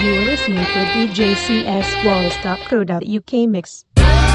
You are listening to a DJCSWallace.co.uk mix.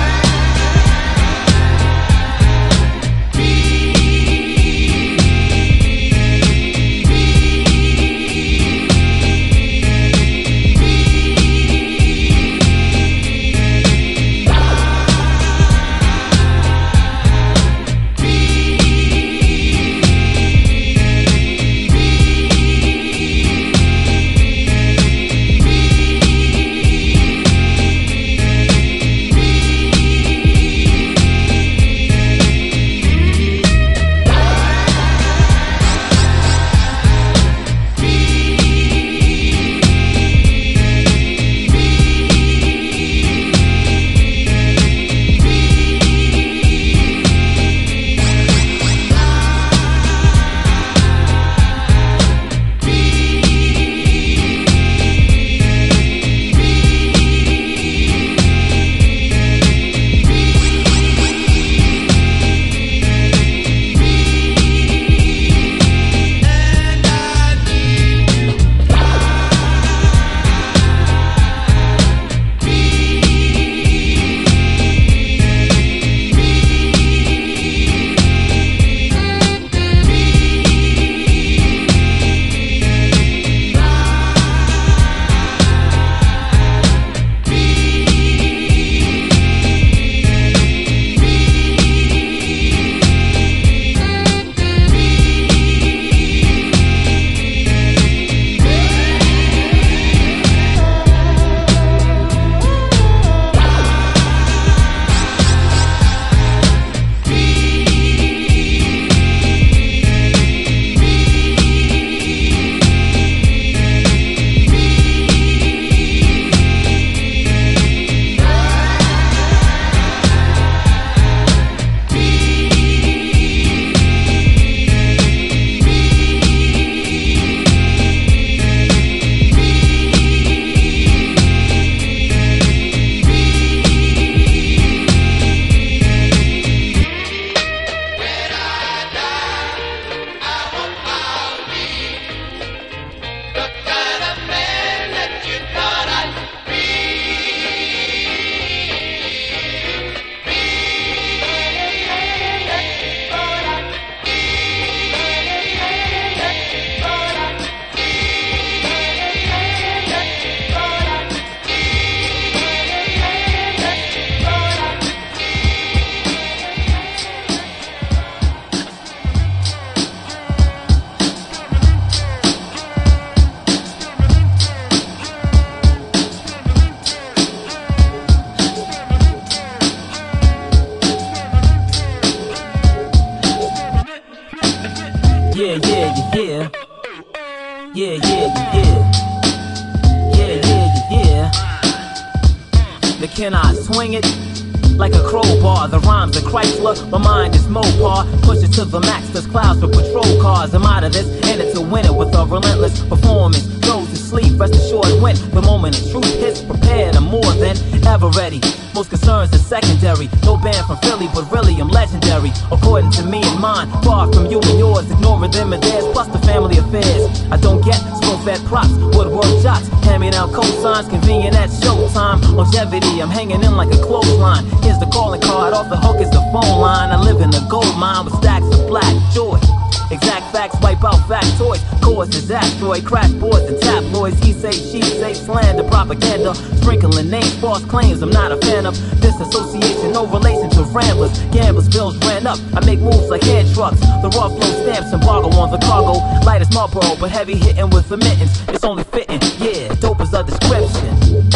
Can I swing it? Like a crowbar, the rhymes are Chrysler, my mind is Mopar. Push it to the max, there's clouds for patrol cars. I'm out of this, in it to win it with a relentless performance. Those who sleep, rest assured when the moment of truth hits, prepared, I'm more than ever ready. Most concerns are secondary, no band from Philly, but really I'm legendary. According to me and mine, far from you and yours, ignoring them and theirs, plus the family affairs. I don't get spoon-fed props, woodwork shots, hand-me down cosigns, convenient at showtime. Longevity, I'm hanging in like a clothesline. Here's the calling card, off the hook is the phone line. I live in a gold mine with stacks of black joy. Exact facts wipe out factoids. Course is asteroid, crash boards and tabloids. He say, she say, slander, propaganda. Sprinkling names, false claims I'm not a fan of. Disassociation, no relation to ramblers. Gamblers' bills ran up. I make moves like hand trucks. The raw flow stamps embargo on the cargo. Light as Marlboro, but heavy hitting with remittance. It's only fitting, yeah. Dope is a description.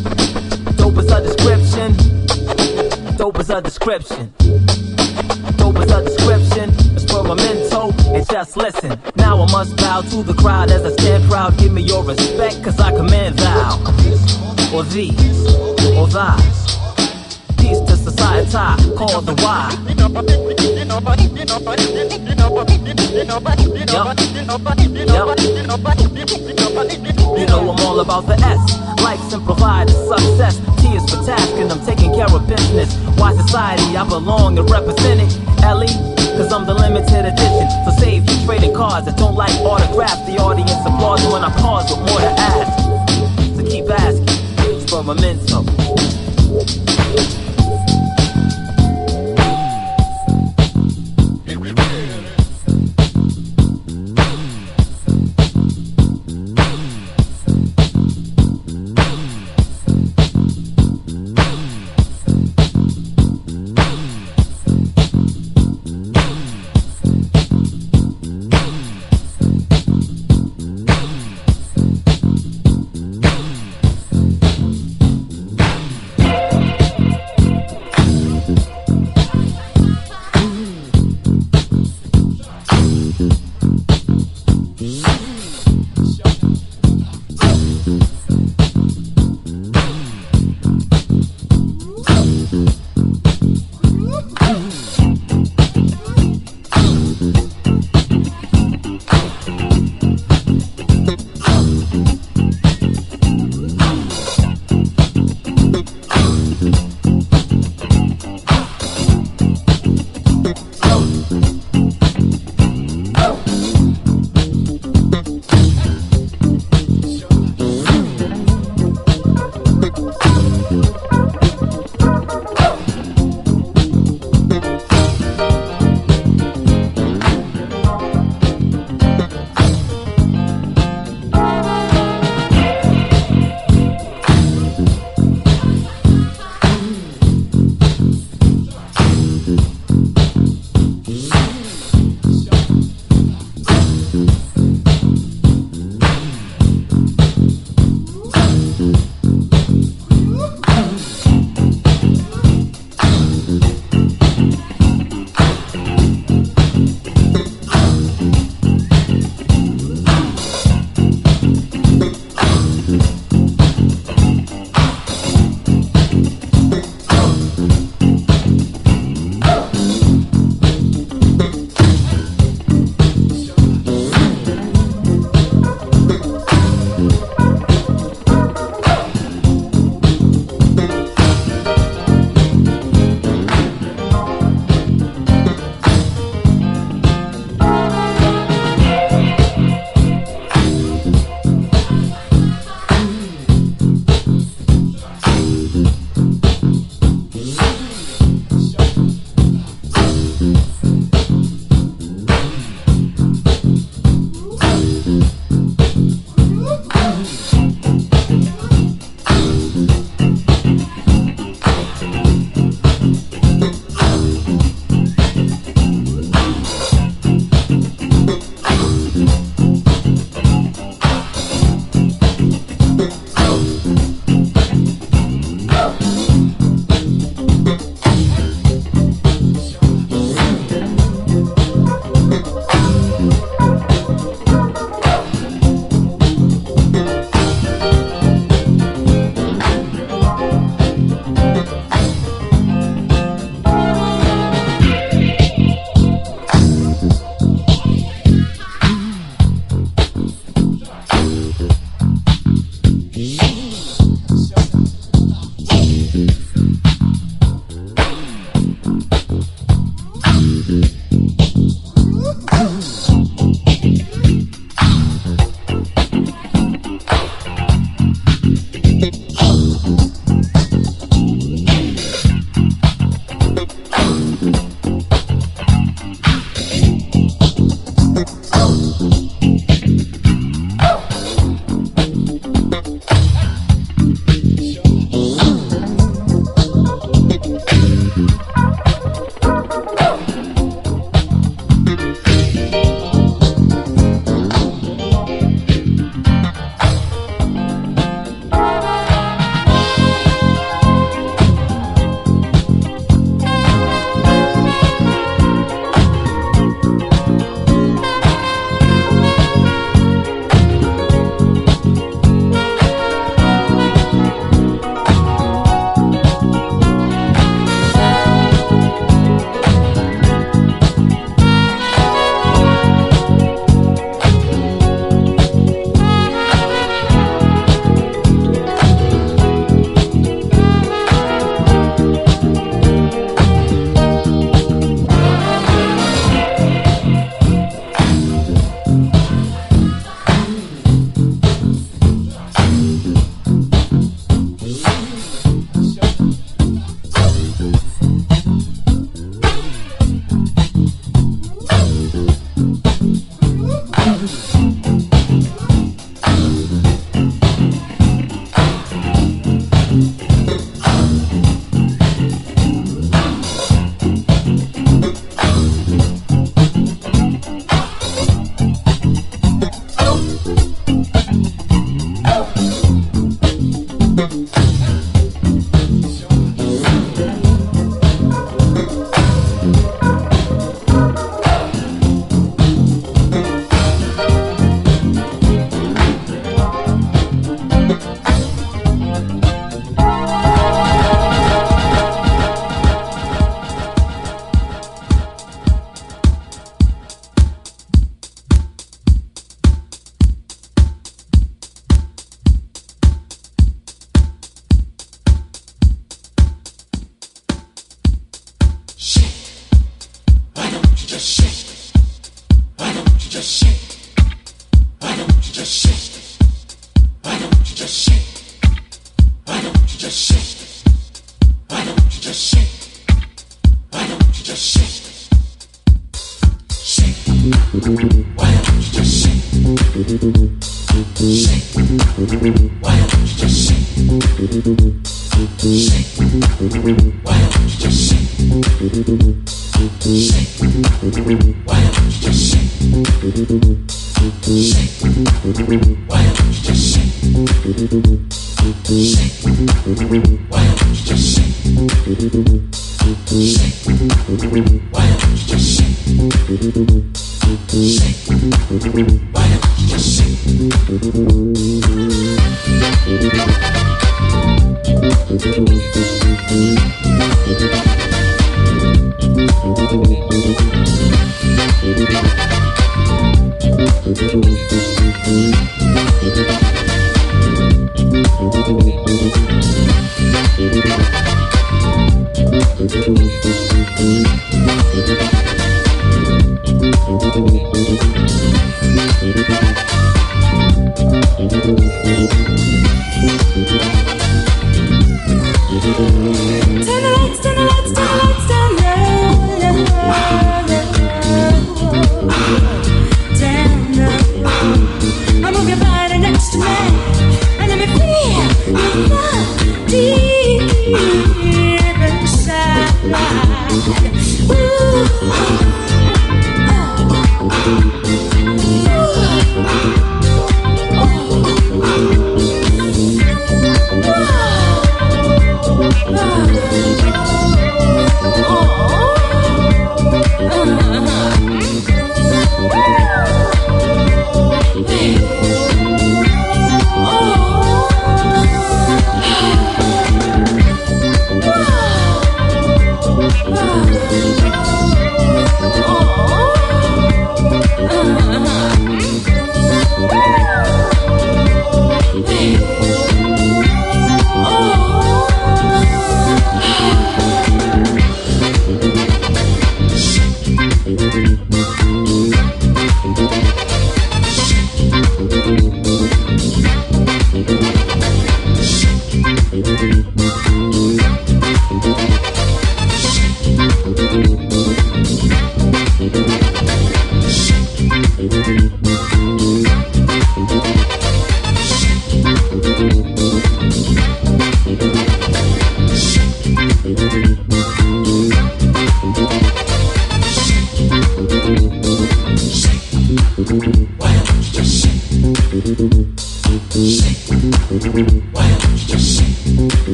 Dope is a description. Dope is a description. Dope is a description. Experimental and just listen. Now I must bow to the crowd as I stand proud. Give me your respect, cause I command thou, or these, or thy. Peace to society, call the Y. You know I'm all about the S. Life simplified is success. T is for task and I'm taking care of business. Why society I belong and represent it. Ellie, cause I'm the limited edition. So save you trading cards that don't like autographs. The audience applauds when I pause with more to ask. So keep basket. Experimental.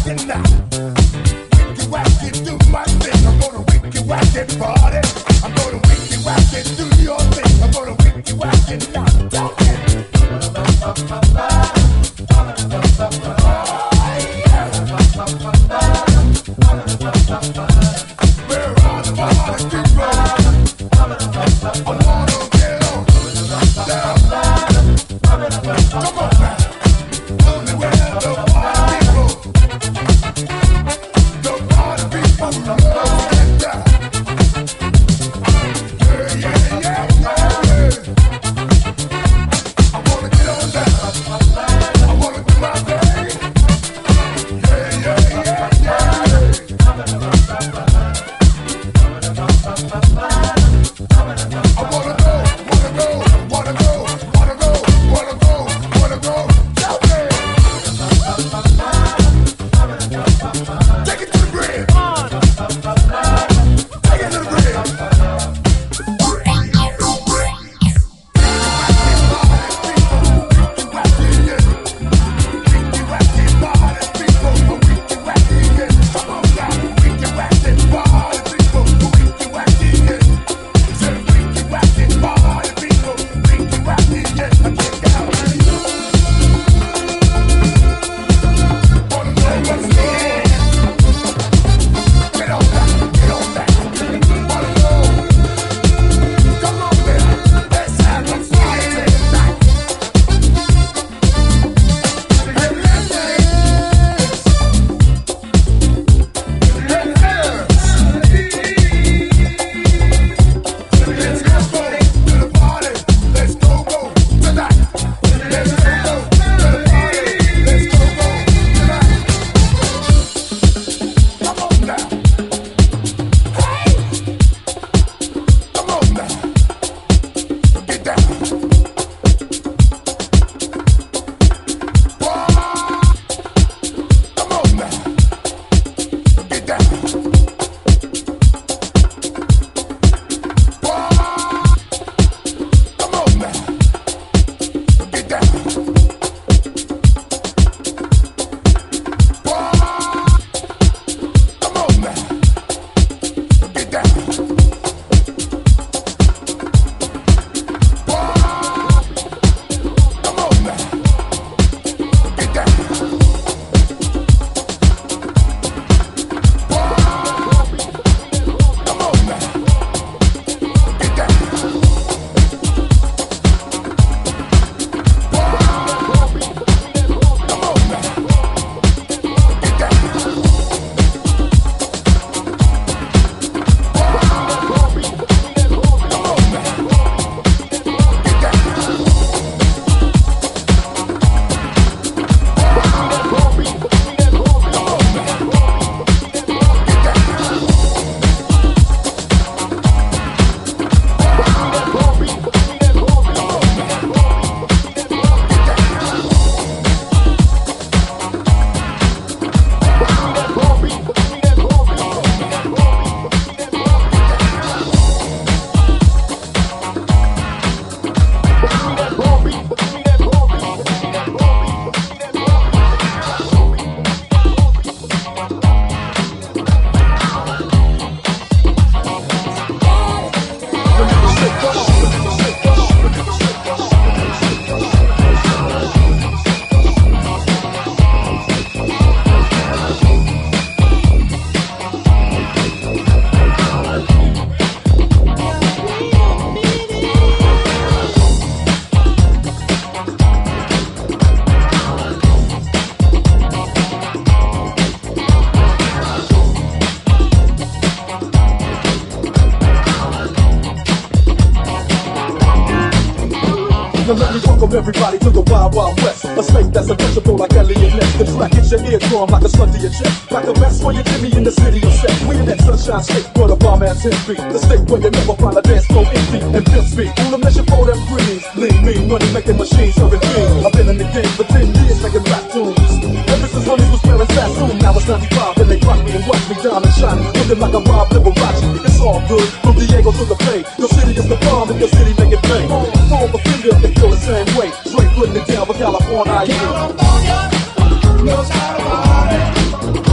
Now let me welcome everybody to the Wild Wild West. A state that's untouchable like Elliot Ness. The track hits your eardrum like a slug to your chest. Like a mess for your Jimmy in the city of sex. We in that sunshine state where the bomb ass 10 feet. The state where you never find a dance floor empty and pimp speed. All the measure for them greens. Lean, mean, money making machines serving fiends. I've been in the game for 10 years making rap tunes. Ever since honeys was wearing Sassoon. Now it's 95 and they rock me and watch me down and shine. Looking like a Rob Liberace. It's all good from Diego to the Bay. Your city is the bomb and your city make it pay. For the finger, they feel the same way. Straight putting it down for California. California knows how to party.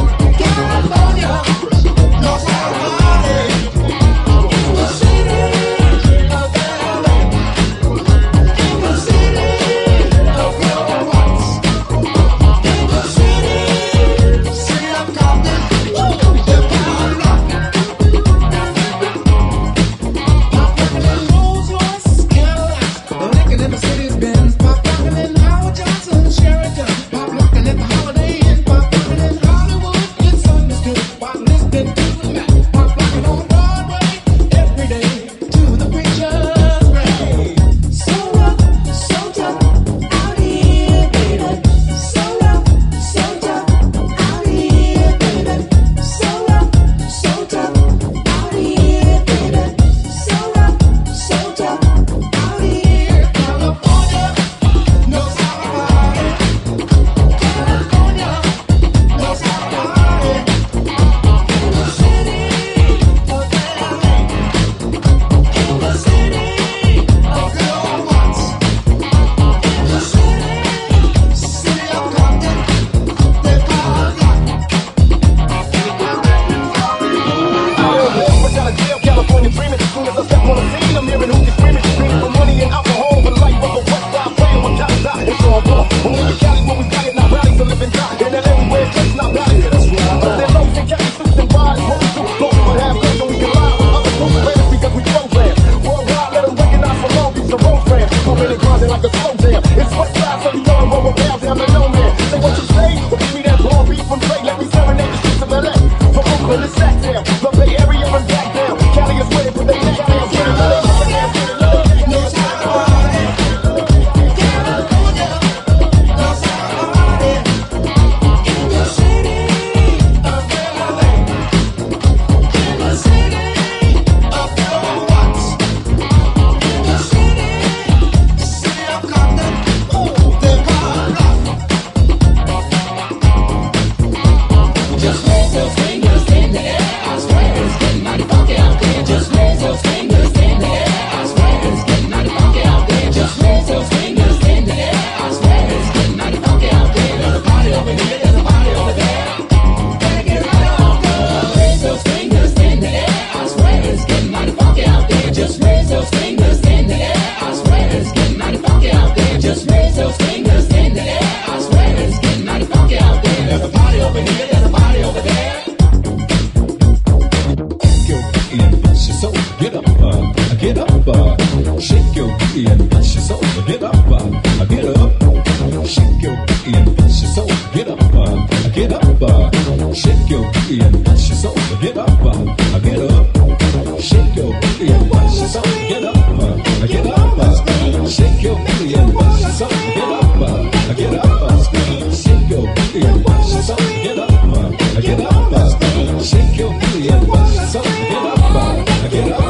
Shake your booty and dance your soul. Get up, get up. Shake your booty and dance your soul. Get up, get up. Shake your booty and dance your soul. Get up, get up. Shake your booty and dance your soul. Get up, get up. Shake your booty and dance your soul. Get up, get up.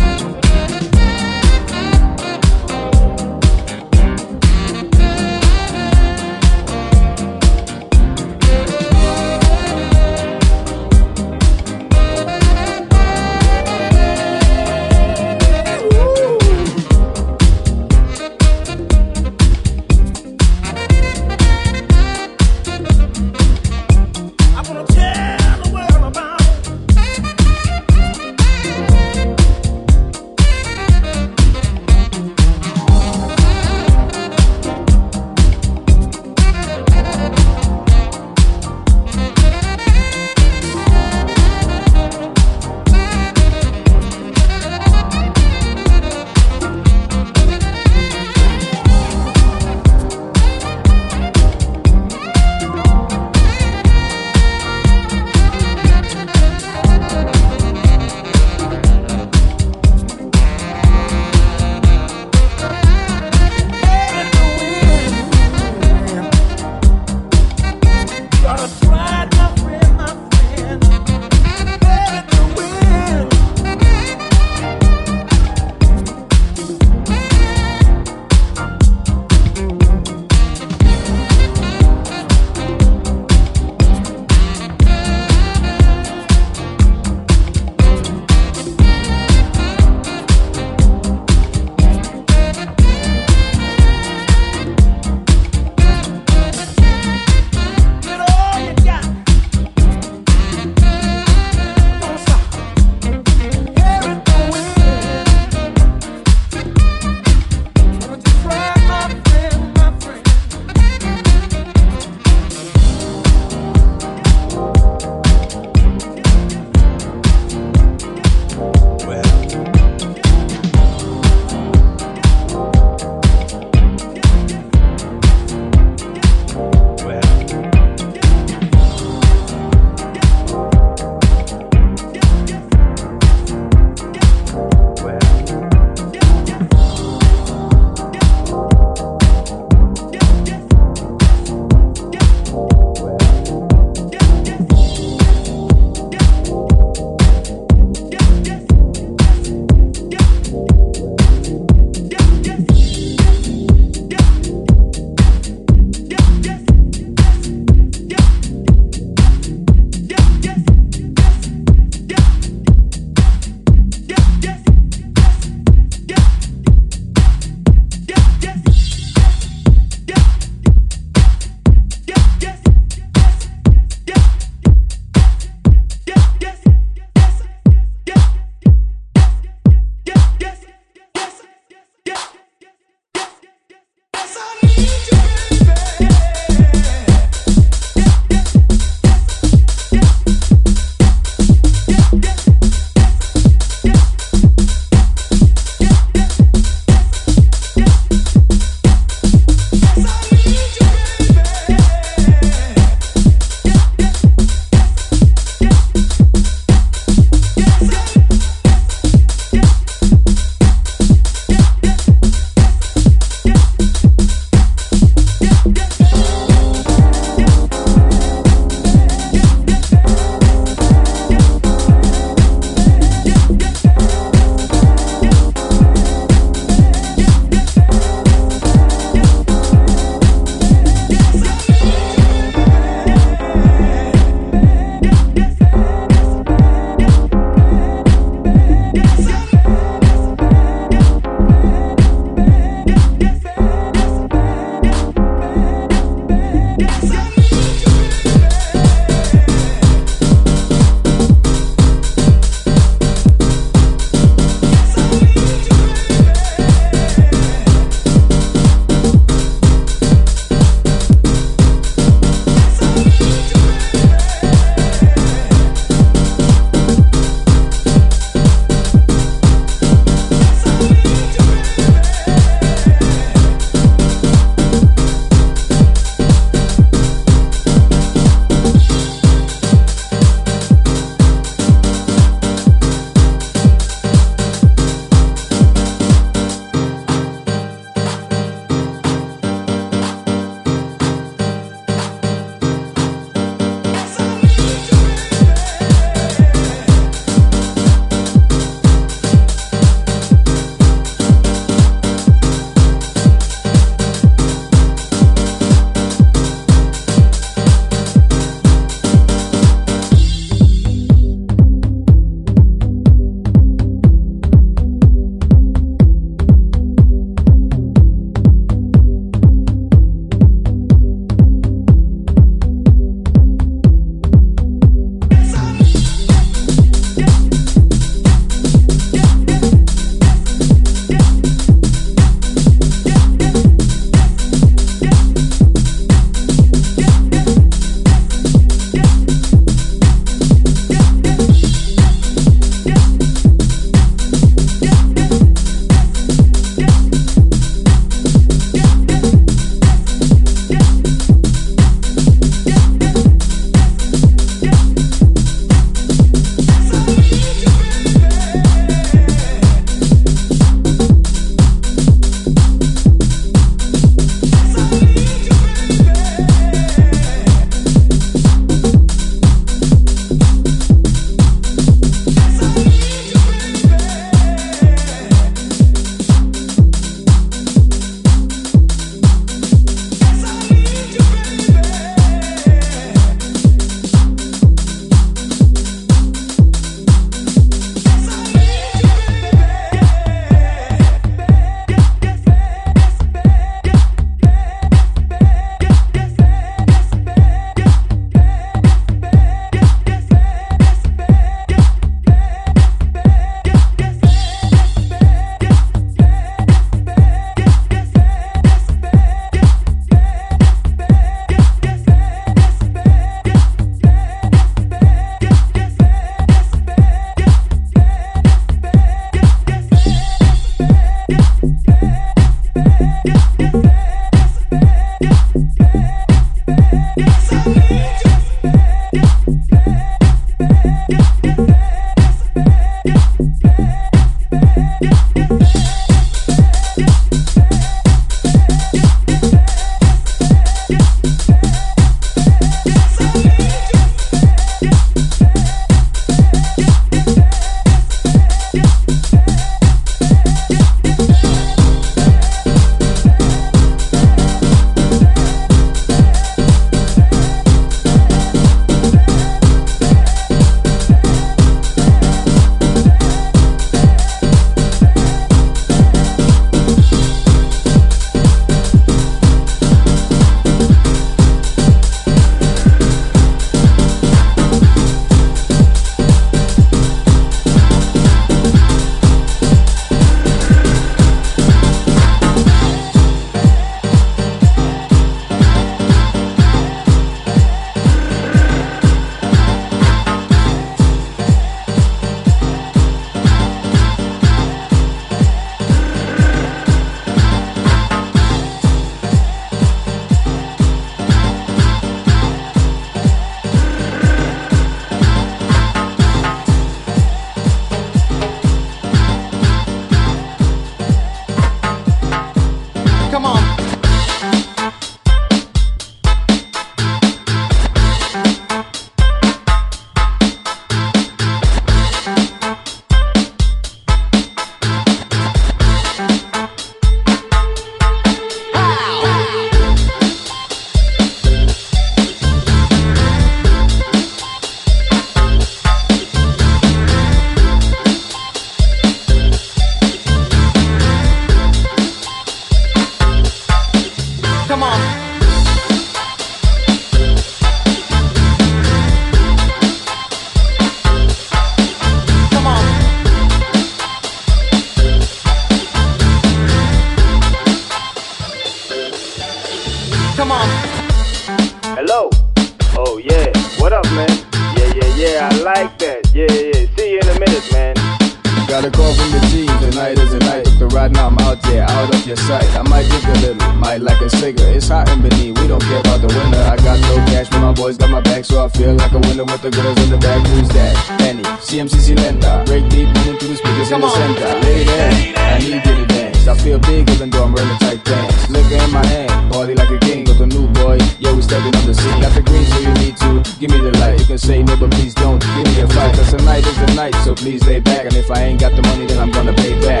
man. Yeah, I like that. Yeah. See you in a minute, man. Got a call from the team, tonight is the night. But right now I'm out there, out of your sight. I might drink a little, might like a cigarette. It's hot in Benin, we don't care about the winter. I got no cash, but my boys got my back, so I feel like a winner with the girls in the back. Who's that? Annie, CMCC Lenta. Break deep, moving through the speakers in the center. Lady, I need you to dance. I feel big even though I'm wearing tight pants. Liquor in my hand, party like a king with a new boy. Yeah, we stepping on the scene. Got the green, so you need to give me the light. You can say no, but please don't give me a fight. Cause tonight is the night, so please lay back. And if I ain't got the money, then I'm gonna pay back.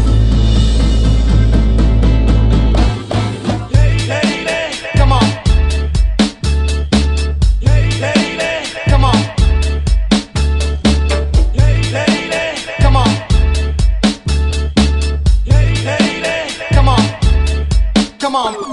Come on. Come on. Come on. Come on. Come on.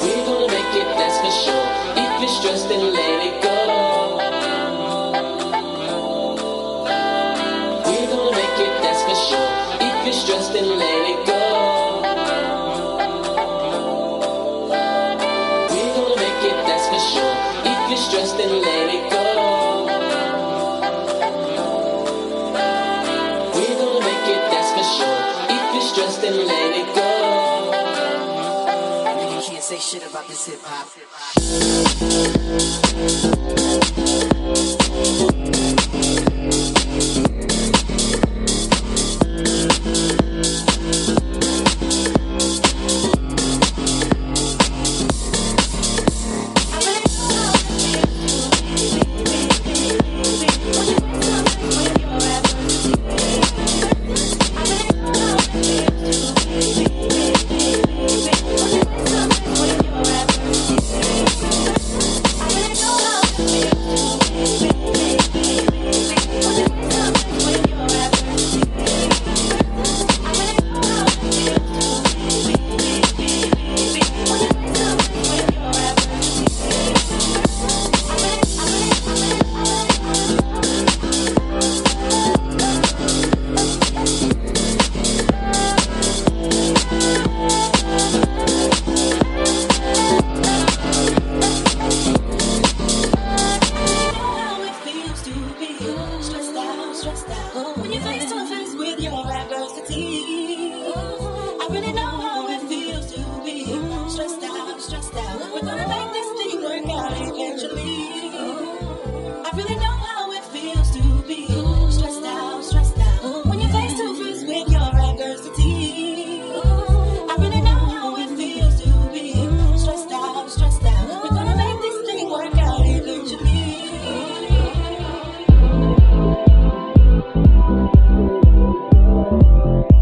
We're gonna make it, that's for sure. If you're stressed, then let it go. We're gonna make it, that's for sure. If you're stressed, then let it go. We're gonna make it, that's for sure. If you're stressed, then let it go. We're gonna make it, that's for sure. If you're stressed, then let it go. You can't say shit about this hip hop.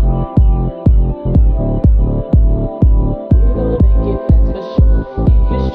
If you're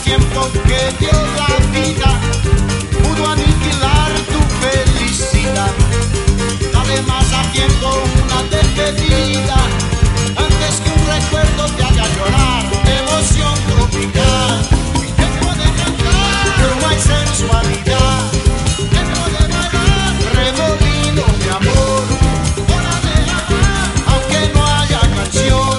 tiempo que dio la vida pudo aniquilar tu felicidad. Dale más a tiempo una despedida antes que un recuerdo te haga llorar. Emoción tropical, tiempo de cantar, bruma y sensualidad, tiempo de bailar, remolino de amor, hora de amar, aunque no haya canción.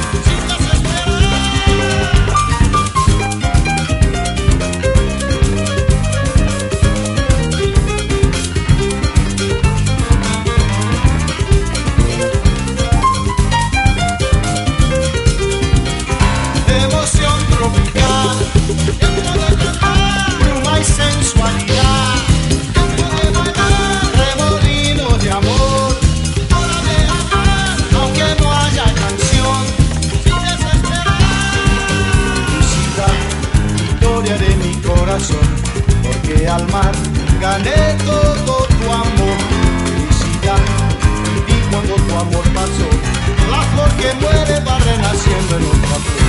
Porque al mar gané todo tu amor, felicidad, y cuando tu amor pasó, la flor que muere va renaciendo en otra flor.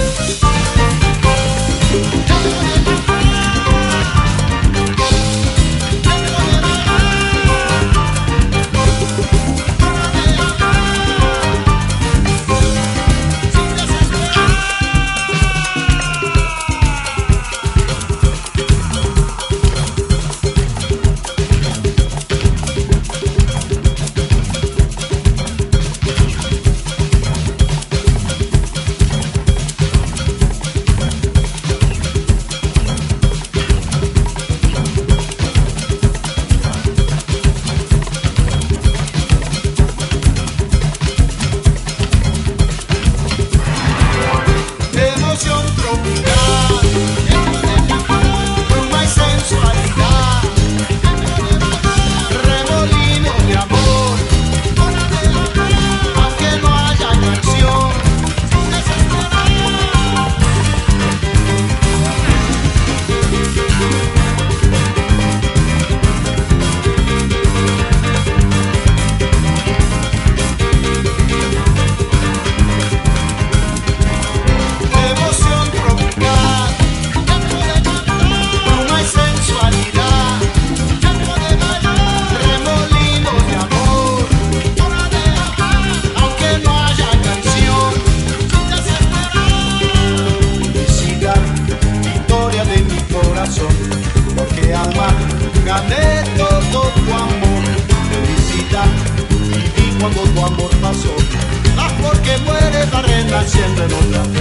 Porque al mar gané todo tu amor, felicidad, y cuando tu amor pasó, la flor que muere va renaciendo en otra.